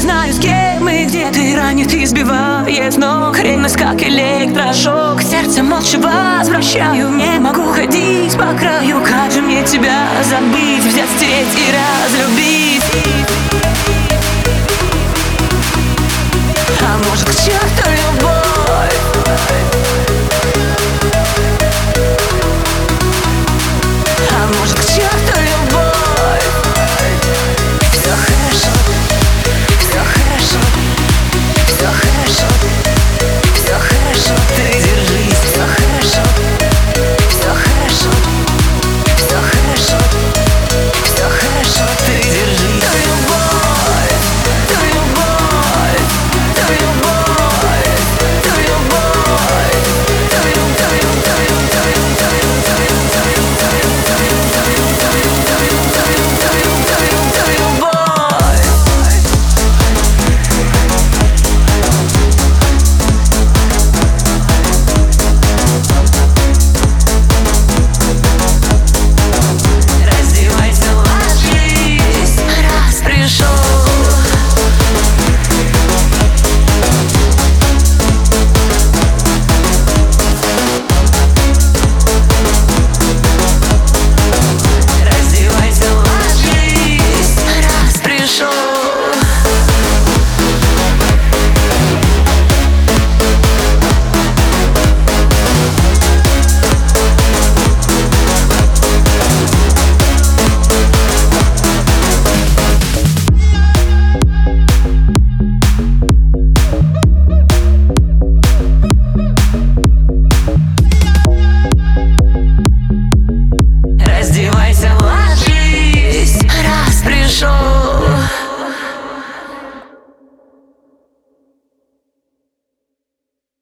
знаю, с кем и где ты ранит и сбивает с ног. Ревность как электрошок, сердце молча возвращаю. Не могу ходить по краю, как же мне тебя забыть, взять, стереть и разлюбить.